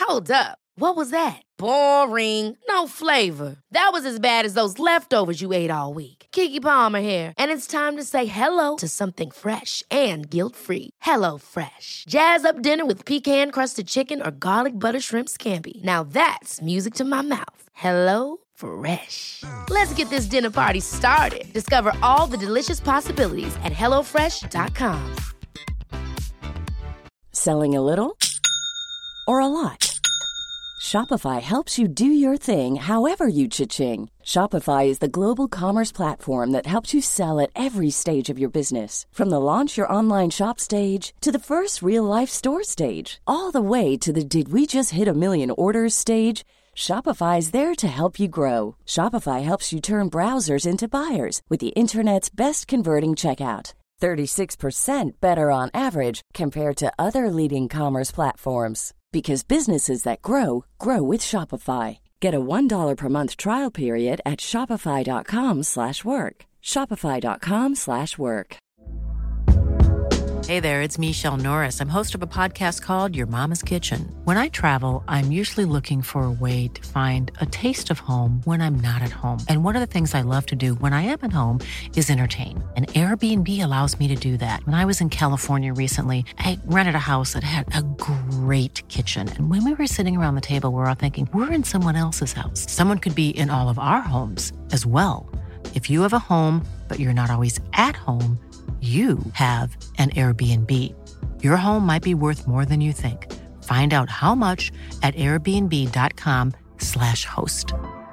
Hold up. What was that? Boring. No flavor. That was as bad as those leftovers you ate all week. Keke Palmer here, and it's time to say hello to something fresh and guilt-free. Hello Fresh. Jazz up dinner with pecan-crusted chicken or garlic butter shrimp scampi. Now that's music to my mouth. Hello Fresh. Let's get this dinner party started. Discover all the delicious possibilities at hellofresh.com. Selling a little or a lot? Shopify helps you do your thing however you cha-ching. Shopify is the global commerce platform that helps you sell at every stage of your business. From the launch your online shop stage to the first real-life store stage, all the way to the did we just hit a million orders stage. Shopify is there to help you grow. Shopify helps you turn browsers into buyers with the internet's best converting checkout. 36% better on average compared to other leading commerce platforms. Because businesses that grow, grow with Shopify. Get a $1 per month trial period at shopify.com/work. Shopify.com/work. Hey there, it's Michelle Norris. I'm host of a podcast called Your Mama's Kitchen. When I travel, I'm usually looking for a way to find a taste of home when I'm not at home. And one of the things I love to do when I am at home is entertain. And Airbnb allows me to do that. When I was in California recently, I rented a house that had a great kitchen. And when we were sitting around the table, we were all thinking, we're in someone else's house. Someone could be in all of our homes as well. If you have a home, but you're not always at home, you have an Airbnb. Your home might be worth more than you think. Find out how much at airbnb.com/host.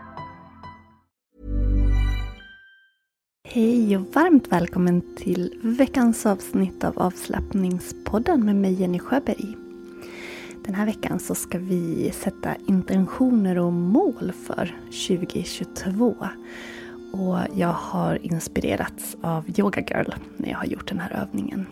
Hej och varmt välkommen till veckans avsnitt av Avslappningspodden med mig Jenny Sjöberg. Den här veckan så ska vi sätta intentioner och mål för 2022. Och jag har inspirerats av Yoga Girl när jag har gjort den här övningen.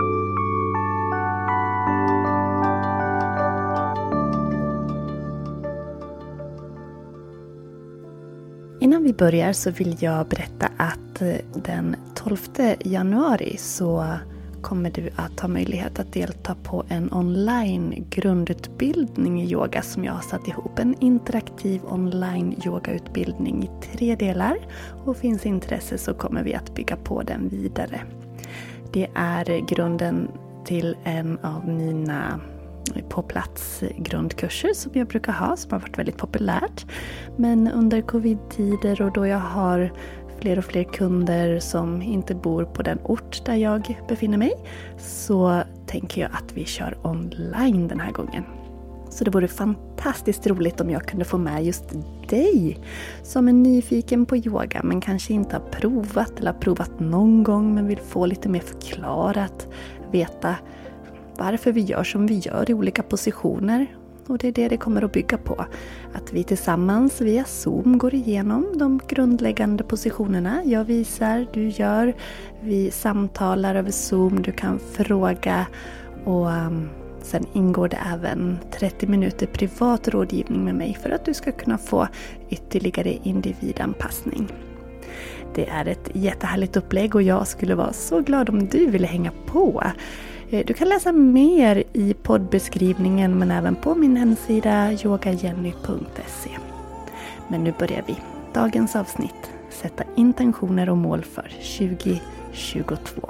Innan vi börjar så vill jag berätta att den 12 januari så kommer du att ha möjlighet att delta på en online grundutbildning i yoga som jag har satt ihop. En interaktiv online yogautbildning i 3 delar, och finns intresse så kommer vi att bygga på den vidare. Det är grunden till en av mina på plats grundkurser som jag brukar ha, som har varit väldigt populärt. Men under covid-tider och då jag har fler och fler kunder som inte bor på den ort där jag befinner mig, så tänker jag att vi kör online den här gången. Så det vore fantastiskt roligt om jag kunde få med just dig som är nyfiken på yoga men kanske inte har provat eller har provat någon gång men vill få lite mer förklarat, veta varför vi gör som vi gör i olika positioner. Och det är det kommer att bygga på. Att vi tillsammans via Zoom går igenom de grundläggande positionerna. Jag visar, du gör. Vi samtalar över Zoom. Du kan fråga. Och sen ingår det även 30 minuter privat rådgivning med mig för att du ska kunna få ytterligare individanpassning. Det är ett jättehärligt upplägg och jag skulle vara så glad om du ville hänga på. Du kan läsa mer i poddbeskrivningen men även på min hemsida yogajenny.se. Men nu börjar vi. Dagens avsnitt. Sätta intentioner och mål för 2022.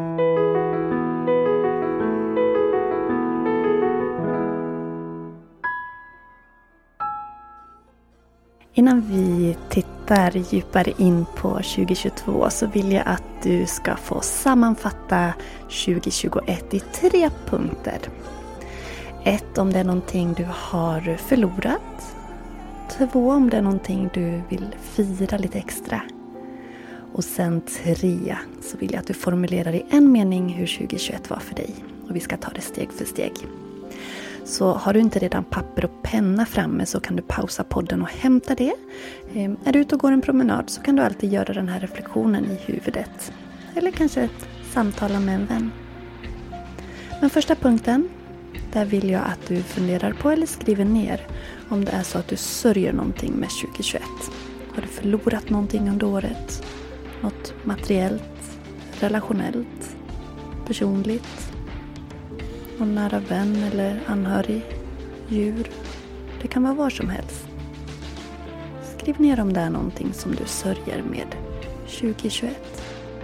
Innan vi tittar djupare in på 2022 så vill jag att du ska få sammanfatta 2021 i 3 punkter. 1, om det är någonting du har förlorat. 2, om det är någonting du vill fira lite extra. Och sen 3, så vill jag att du formulerar i en mening hur 2021 var för dig. Och vi ska ta det steg för steg. Så har du inte redan papper och penna framme så kan du pausa podden och hämta det. Är du ute och går en promenad så kan du alltid göra den här reflektionen i huvudet. Eller kanske ett samtal med en vän. Men första punkten, där vill jag att du funderar på eller skriver ner om det är så att du sörjer någonting med 2021. Har du förlorat någonting under året? Något materiellt, relationellt, personligt? Någon nära vän eller anhörig, djur, Det kan vara var som helst. Skriv ner om det är någonting som du sörjer med 2021.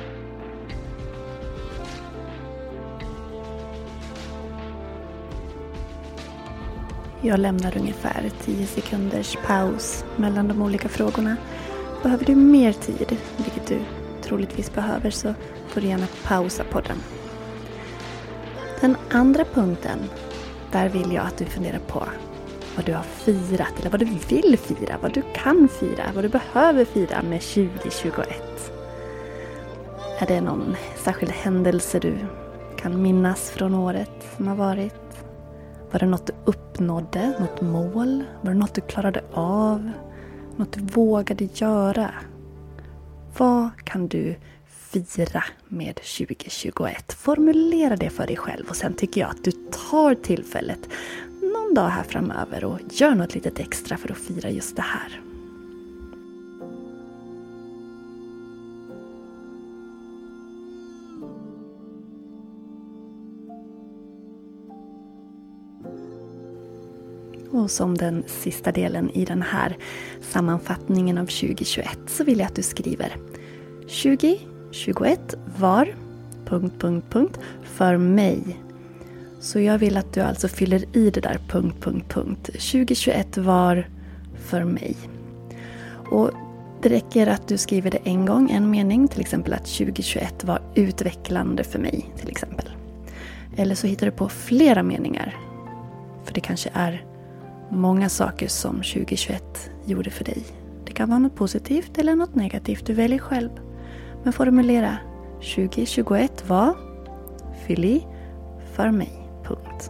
Jag lämnar ungefär 10 sekunders paus mellan de olika frågorna. Behöver du mer tid, vilket du troligtvis behöver, så får du gärna pausa podden. Den andra punkten, där vill jag att du funderar på vad du har firat eller vad du vill fira, vad du kan fira, vad du behöver fira med 2021. Är det någon särskild händelse du kan minnas från året som har varit? Var det något du uppnådde, något mål? Var det något du klarade av? Något du vågade göra? Vad kan du fira med 2021? Formulera det för dig själv och sen tycker jag att du tar tillfället någon dag här framöver och gör något litet extra för att fira just det här. Och som den sista delen i den här sammanfattningen av 2021 så vill jag att du skriver 2021 var ... för mig. Så jag vill att du alltså fyller i det där ... 2021 var för mig. Och det räcker att du skriver det en gång, en mening. Till exempel att 2021 var utvecklande för mig, till exempel. Eller så hittar du på flera meningar. För det kanske är många saker som 2021 gjorde för dig. Det kan vara något positivt eller något negativt. Du väljer själv. Men formulera 2021 var fyll i för mig. Punkt.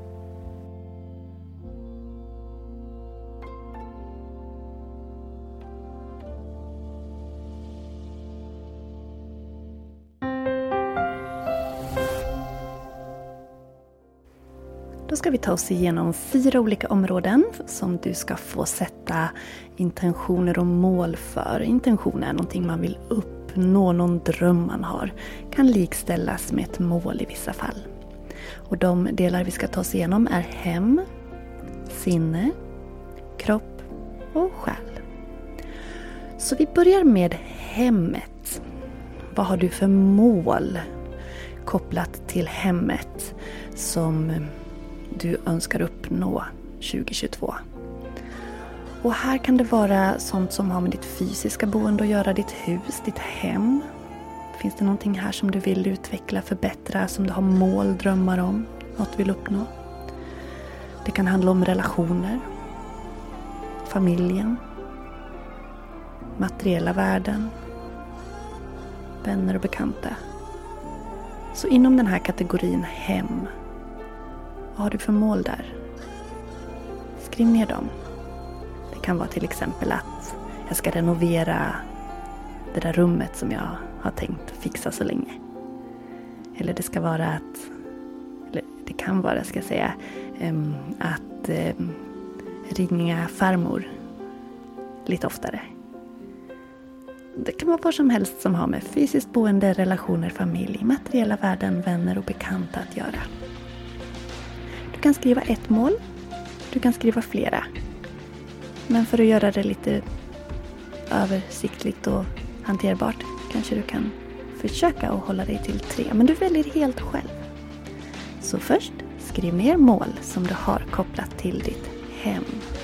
Då ska vi ta oss igenom 4 olika områden som du ska få sätta intentioner och mål för. Intention är någonting man vill uppnå, någon dröm man har. Kan likställas med ett mål i vissa fall. Och de delar vi ska ta oss igenom är hem, sinne, kropp och själ. Så vi börjar med hemmet. Vad har du för mål kopplat till hemmet som du önskar uppnå 2022? Och här kan det vara sånt som har med ditt fysiska boende att göra, ditt hus, ditt hem. Finns det någonting här som du vill utveckla, förbättra, som du har mål, drömmar om, något du vill uppnå? Det kan handla om relationer, familjen, materiella värden, vänner och bekanta. Så inom den här kategorin hem, vad har du för mål där? Skriv ner dem. Det kan vara till exempel att jag ska renovera det där rummet som jag har tänkt fixa så länge. Eller det ska vara att, eller det kan vara, ska jag säga, att ringa farmor lite oftare. Det kan vara vad som helst som har med fysiskt boende, relationer, familj, materiella värden, vänner och bekanta att göra. Du kan skriva ett mål. Du kan skriva flera. Men för att göra det lite översiktligt och hanterbart kanske du kan försöka att hålla dig till 3. Men du väljer helt själv. Så först, skriv ner mål som du har kopplat till ditt hem.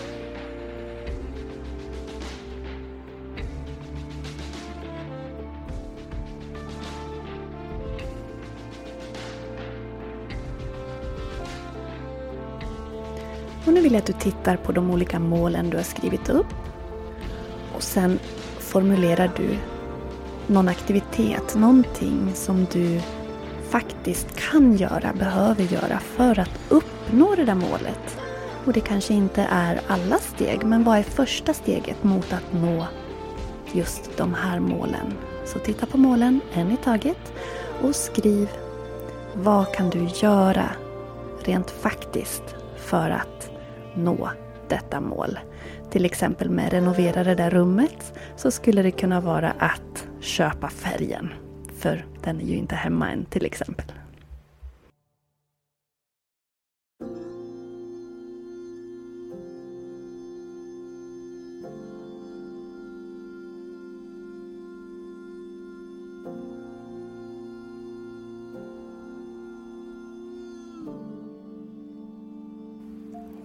Och nu vill jag att du tittar på de olika målen du har skrivit upp. Och sen formulerar du någon aktivitet, någonting som du faktiskt kan göra, behöver göra för att uppnå det där målet. Och det kanske inte är alla steg, men vad är första steget mot att nå just de här målen? Så titta på målen en i taget och skriv vad kan du göra rent faktiskt för att nå detta mål. Till exempel med renovera det där rummet så skulle det kunna vara att köpa färgen. För den är ju inte hemma än till exempel.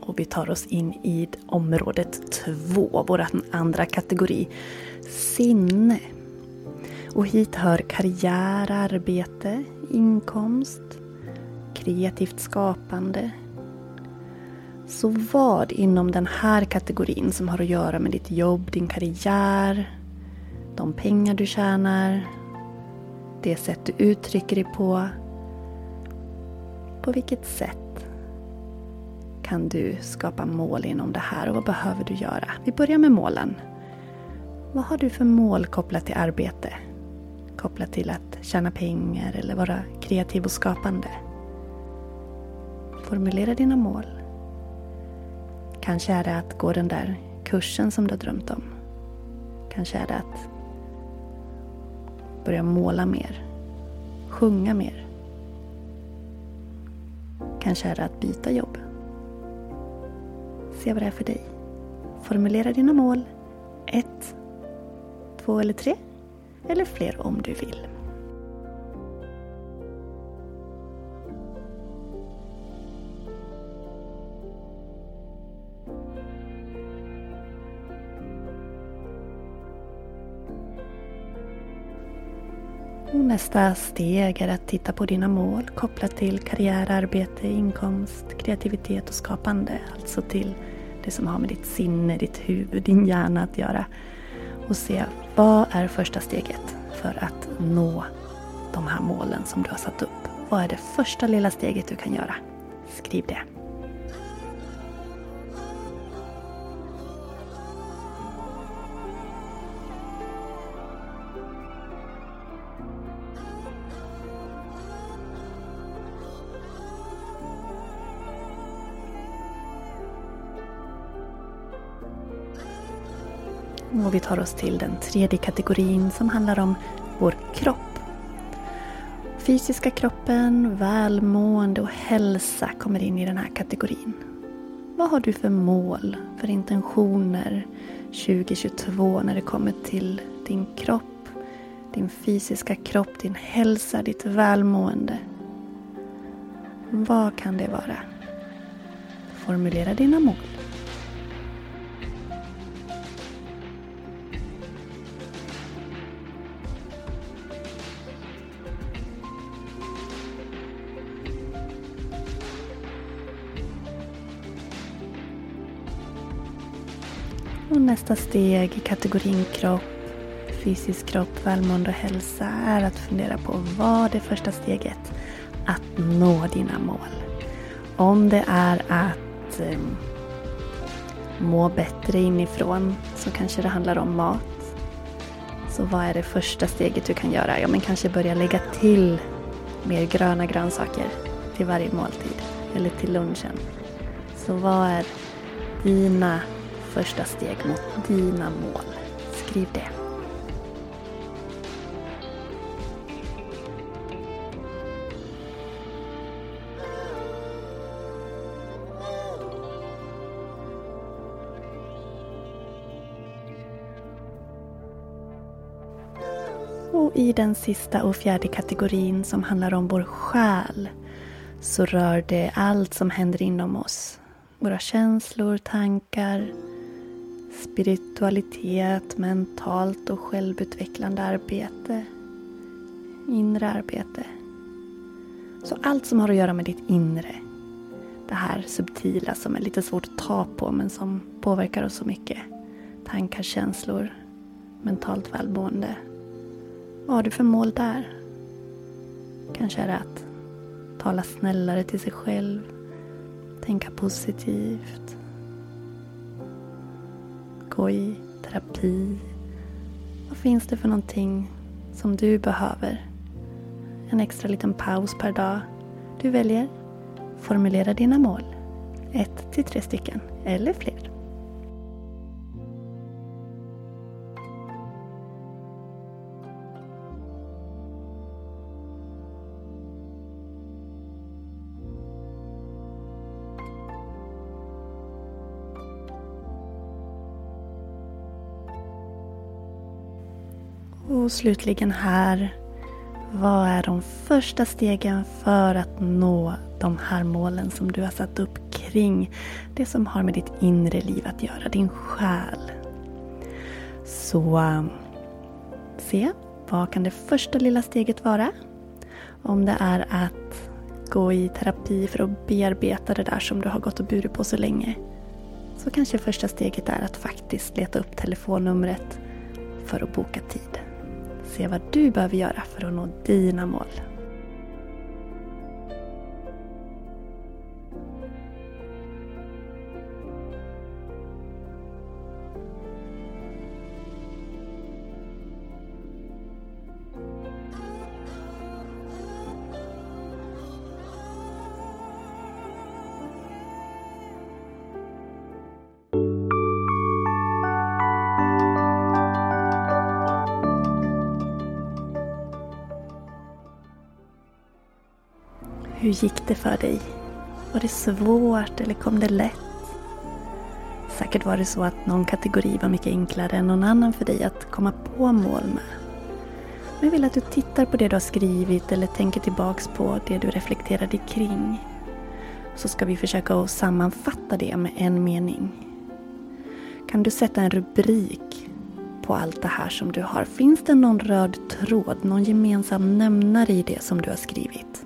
Och vi tar oss in i området 2, vår andra kategori, sinne. Och hit hör karriär, arbete, inkomst, kreativt skapande. Så vad inom den här kategorin som har att göra med ditt jobb, din karriär, de pengar du tjänar, det sätt du uttrycker dig på vilket sätt kan du skapa mål inom det här och vad behöver du göra? Vi börjar med målen. Vad har du för mål kopplat till arbete? Kopplat till att tjäna pengar eller vara kreativ och skapande? Formulera dina mål. Kanske är det att gå den där kursen som du har drömt om. Kanske är det att börja måla mer. Sjunga mer. Kanske är det att byta jobb. Se vad det är för dig. Formulera dina mål. 1, 2 eller 3. Eller fler om du vill. Och nästa steg är att titta på dina mål kopplat till karriär, arbete, inkomst, kreativitet och skapande. Alltså till det som har med ditt sinne, ditt huvud, din hjärna att göra. Och se vad är första steget för att nå de här målen som du har satt upp. Vad är det första lilla steget du kan göra? Skriv det. Och vi tar oss till den tredje kategorin som handlar om vår kropp. Fysiska kroppen, välmående och hälsa kommer in i den här kategorin. Vad har du för mål, för intentioner 2022 när det kommer till din kropp, din fysiska kropp, din hälsa, ditt välmående? Vad kan det vara? Formulera dina mål. Och nästa steg i kategorin kropp, fysisk kropp, välmående och hälsa är att fundera på vad är första steget att nå dina mål. Om det är att må bättre inifrån så kanske det handlar om mat. Så vad är det första steget du kan göra? Ja, men kanske börja lägga till mer gröna grönsaker till varje måltid eller till lunchen. Så vad är dina första steg mot dina mål? Skriv det. Och i den sista och fjärde kategorin som handlar om vår själ så rör det allt som händer inom oss. Våra känslor, tankar, spiritualitet, mentalt och självutvecklande arbete, inre arbete. Så allt som har att göra med ditt inre. Det här subtila som är lite svårt att ta på men som påverkar oss så mycket. Tankar, känslor, mentalt välmående. Vad har du för mål där? Kanske är det att tala snällare till sig själv. Tänka positivt. Gå i terapi. Vad finns det för någonting som du behöver? En extra liten paus per dag. Du väljer. Formulera dina mål. 1 till 3 stycken eller fler. Och slutligen här, Vad är de första stegen för att nå de här målen som du har satt upp kring det som har med ditt inre liv att göra, din själ? Så se, vad kan det första lilla steget vara? Om det är att gå i terapi för att bearbeta det där som du har gått och burit på så länge, så kanske första steget är att faktiskt leta upp telefonnumret för att boka tid. Se vad du behöver göra för att nå dina mål. Hur gick det för dig? Var det svårt eller kom det lätt? Säkert var det så att någon kategori var mycket enklare än någon annan för dig att komma på mål med. Men jag vill att du tittar på det du har skrivit eller tänker tillbaks på det du reflekterade kring. Så ska vi försöka att sammanfatta det med en mening. Kan du sätta en rubrik på allt det här som du har? Finns det någon röd tråd, någon gemensam nämnare i det som du har skrivit?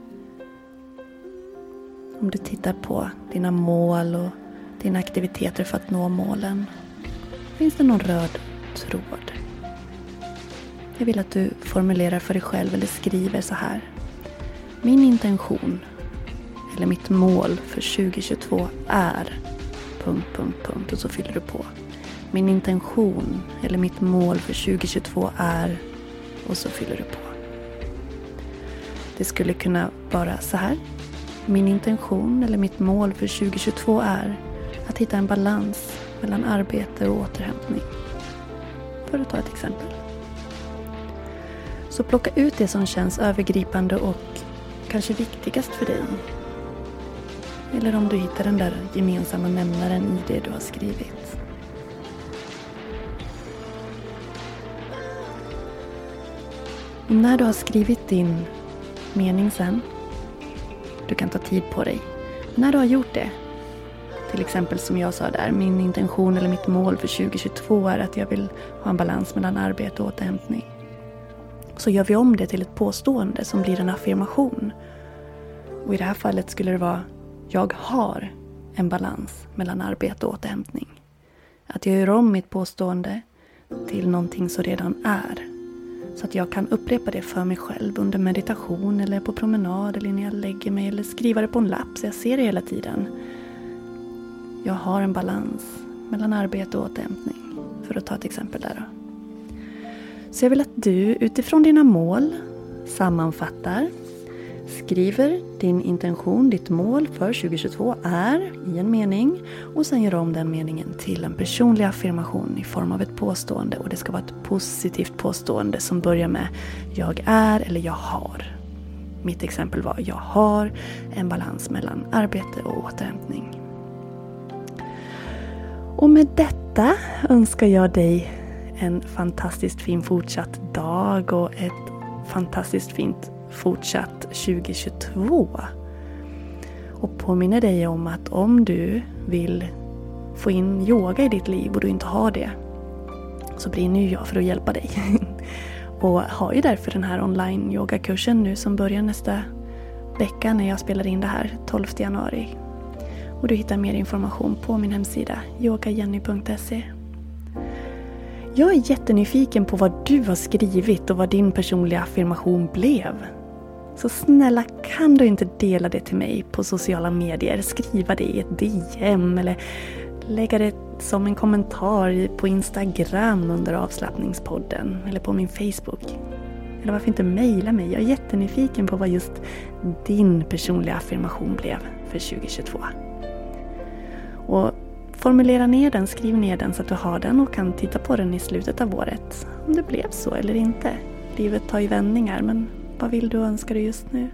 Om du tittar på dina mål och dina aktiviteter för att nå målen, finns det någon röd tråd? Jag vill att du formulerar för dig själv eller skriver så här. Min intention eller mitt mål för 2022 är ... och så fyller du på. Min intention eller mitt mål för 2022 är... och så fyller du på. Det skulle kunna vara så här. Min intention eller mitt mål för 2022 är att hitta en balans mellan arbete och återhämtning. För att ta ett exempel. Så plocka ut det som känns övergripande och kanske viktigast för dig. Eller om du hittar den där gemensamma nämnaren i det du har skrivit. Och när du har skrivit din mening sen, du kan ta tid på dig. När du har gjort det, till exempel som jag sa där, min intention eller mitt mål för 2022 är att jag vill ha en balans mellan arbete och återhämtning. Så gör vi om det till ett påstående som blir en affirmation. Och i det här fallet skulle det vara, jag har en balans mellan arbete och återhämtning. Att jag gör om mitt påstående till någonting som redan är. Så att jag kan upprepa det för mig själv under meditation eller på promenad eller när jag lägger mig eller skriva det på en lapp så jag ser det hela tiden. Jag har en balans mellan arbete och återhämtning. För att ta ett exempel där då. Så jag vill att du utifrån dina mål sammanfattar, skriver din intention, ditt mål för 2022 är i en mening och sen gör om den meningen till en personlig affirmation i form av ett påstående. Och det ska vara ett positivt påstående som börjar med jag är eller jag har. Mitt exempel var jag har en balans mellan arbete och återhämtning. Och med detta önskar jag dig en fantastiskt fin fortsatt dag och ett fantastiskt fint fortsatt 2022. Och påminner dig om att om du vill få in yoga i ditt liv och du inte har det, så brinner ju jag för att hjälpa dig. Och har ju därför den här online yogakursen nu som börjar nästa vecka när jag spelar in det här 12 januari. Och du hittar mer information på min hemsida yogajenny.se. Jag är jättenyfiken på vad du har skrivit och vad din personliga affirmation blev. Så snälla, kan du inte dela det till mig på sociala medier? Skriva det i ett DM eller lägga det som en kommentar på Instagram under avslappningspodden eller på min Facebook. Eller varför inte mejla mig? Jag är jättenyfiken på vad just din personliga affirmation blev för 2022. Och formulera ner den, skriv ner den så att du har den och kan titta på den i slutet av året. Om det blev så eller inte. Livet tar ju vändningar, men vad vill du och önskar du just nu?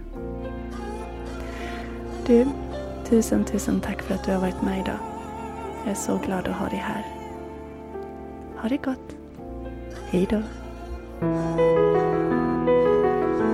Du, tusen tack för att du har varit med idag. Jag är så glad att ha dig här. Ha det gott. Hej då.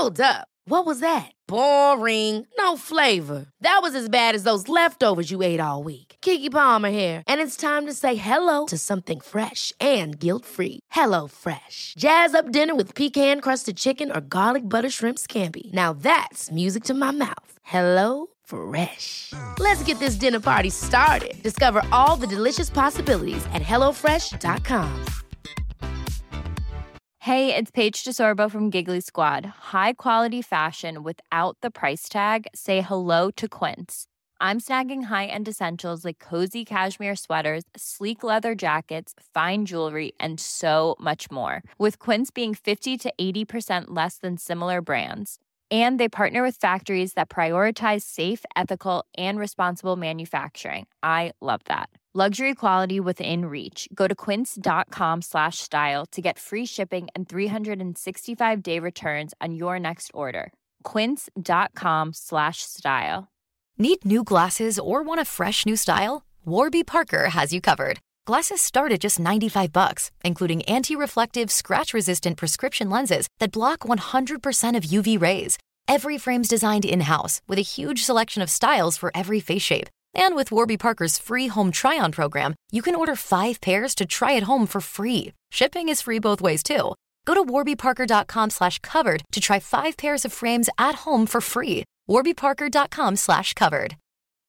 Hold up. What was that? Boring. No flavor. That was as bad as those leftovers you ate all week. Keke Palmer here, and it's time to say hello to something fresh and guilt-free. Hello Fresh. Jazz up dinner with pecan-crusted chicken or garlic butter shrimp scampi. Now that's music to my mouth. Hello Fresh. Let's get this dinner party started. Discover all the delicious possibilities at hellofresh.com. Hey, it's Paige DeSorbo from Giggly Squad. High quality fashion without the price tag. Say hello to Quince. I'm snagging high-end essentials like cozy cashmere sweaters, sleek leather jackets, fine jewelry, and so much more. With Quince being 50 to 80% less than similar brands. And they partner with factories that prioritize safe, ethical, and responsible manufacturing. I love that. Luxury quality within reach. Go to quince.com/style to get free shipping and 365-day returns on your next order. Quince.com/style. Need new glasses or want a fresh new style? Warby Parker has you covered. Glasses start at just $95, including anti-reflective, scratch-resistant prescription lenses that block 100% of UV rays. Every frame's designed in-house with a huge selection of styles for every face shape. And with Warby Parker's free home try-on program, you can order 5 pairs to try at home for free. Shipping is free both ways, too. Go to warbyparker.com/covered to try 5 pairs of frames at home for free. warbyparker.com/covered.